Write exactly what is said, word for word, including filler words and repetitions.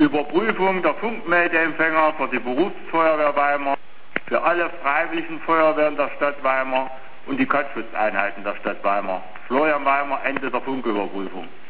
Überprüfung der Funkmeldeempfänger für die Berufsfeuerwehr Weimar, für alle freiwilligen Feuerwehren der Stadt Weimar und die Brandschutzeinheiten der Stadt Weimar. Florian Weimar, Ende der Funküberprüfung.